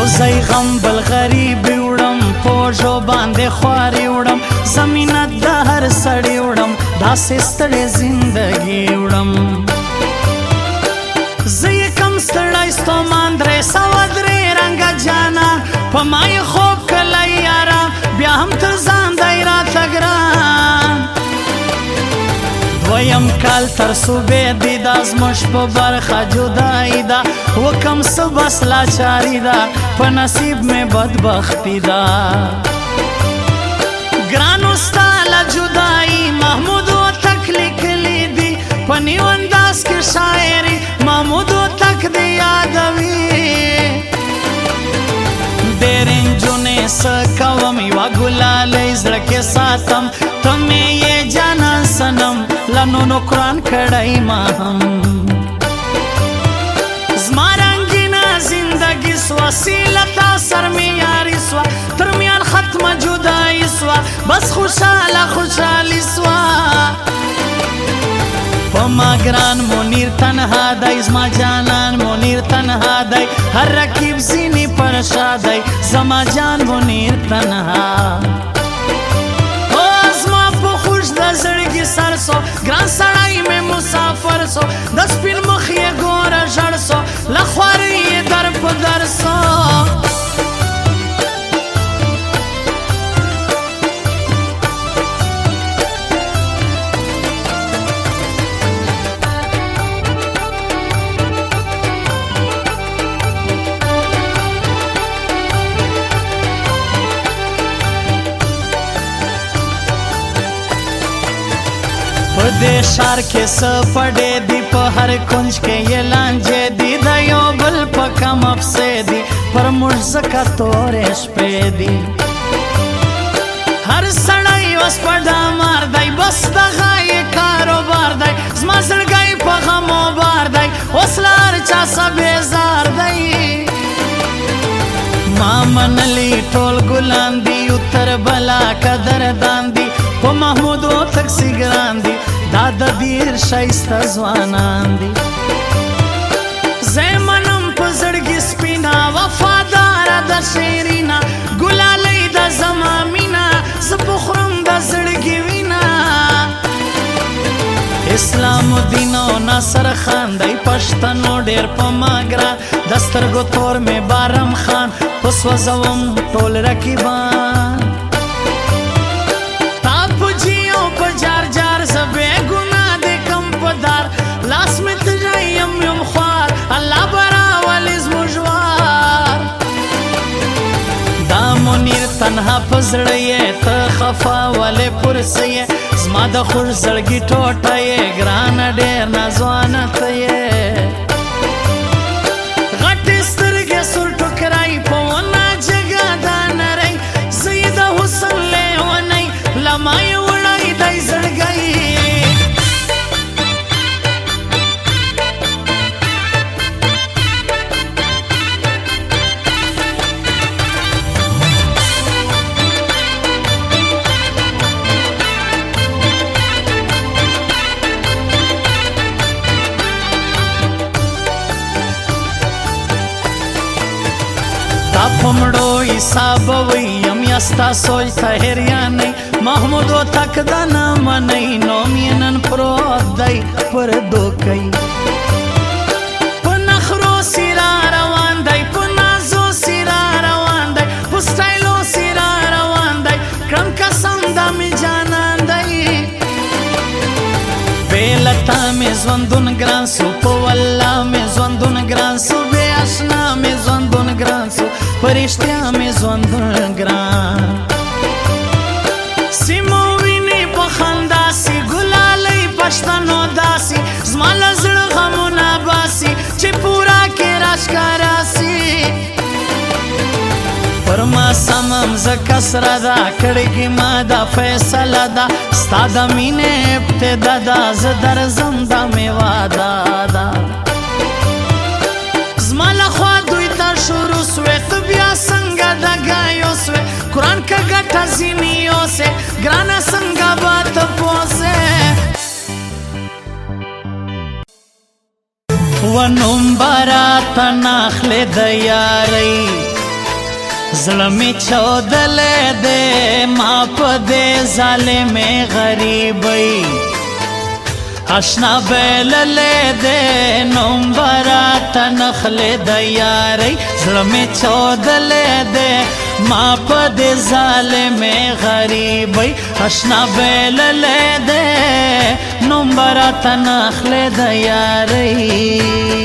زی غم بل غریبی وړم پوژو باندې خواري وړم زمینه د هر سړی وړم داسې ستړې زندګي وړم زه یې کم ستړی ستومان درې سوه درې رنګه جانان په ما یې خوب کلی یاره بیا هم تر ځان دی راته ګران دویم کال تر صوبې دی دا زموږ په برخه جدایي ده وکم څه بس لاچاري ده په نصیب مې بدبختي ده ګرانو ستا له جدایي محمود هوتک لیکلي دي په نیو انداز کې شاعري محمود هوتک دې یادوي ډېرې نجونې څه کوم یوه ګلالۍ زړه کې ساتم ته مې یې جانان صنم لنو نقران کړی ما هم زما رنګینه زندګي سوه سیلتا سر مې یاري سوه تر میان ختمه جدایي سوه بس خوشحاله خوشحالي سوه په ما ګران منیر تنها دی زما جانان منیر تنها دی هر رقیب ځینې پر شا دی زما جان منیر تنها زړګي سر سو ګران سړی مې مسافر سو د سپین مخ یې ګوره ژړ سو له خوارۍ یې در په در سو په دې ښار کې څه پډې دي په هر کونج کې یې لانجې دي د یو بل په کم افسې دي پر موږ ځکه تورې شپې دي هر سړی اوس په ډامار دی بس دغه یې کاروبار دی زما زړګی په غمو بار دی اوس له هر چا څه بېزار دی ما منلي ټول ګلان دي یو تر بلا قدردان دي په محمود هوتک سي ګران دي دا د ډېر ښایسته ځوانان دي زه یې منم په زړګي سپینه وفاداره د شیرینه ګلالۍ د زما مینه زه بخورم د زړګي وینه اسلام الدین او ناصر خان دی پښتنو ډېر په ما ګران د سترګو تور مې بارم خان په سوځوم ټول رقیبان تنها په زړه یې ته خفه ولې پرسه یې زما د خوږ زړګي ټوټه یې ګرانه ډېر نازوانه ته یې غټې سترګې سور ټوکرای په ونه جګه دا نری زه یې د حسن لیونی له ما یې وړی دی زړګی پمړو حساب ویم یا ستاسو ته هریانې محمود هوتک د نه منئ نوم یې نن پروت دی پر دوکۍ په نخرو سي را روان دی په نازو سي را روان دی په سټایلو سي را روان دی کړم قسم دا مې جانان دی بې لتا مې ژوندون ګران سو په والله مې ژوندون ګران سو بې اشنا مې ژوندون ګران سو پرشتیا مې ژوندون ګران سیمو وینې په خندا سي ګلالۍ پښتنو داسي زما له زړه غمونه باسي چې پورا کې راښکاره سي پر ما سمم زکه سره ده کړکۍ ما دا فیصله ده ستا د مینې ابتدا ده زه درځم دا مې واده ده زما له خوا دوی ته شروع سوې ته بیا څنګه دګه یوسوې قرآن که ګټه ځینې یوسې ګرانه څنګه به ته پوسې و نوم به راته ناخلې د یارۍ زړه می چودلې دې ما په دې ظالم غریبۍ آشنا بللې دې نومبرات نخلې د یارۍ زړه می چودلې دې ما په دې ظالم غریبۍ آشنا بللې دې نومبرات نخلې د یارۍ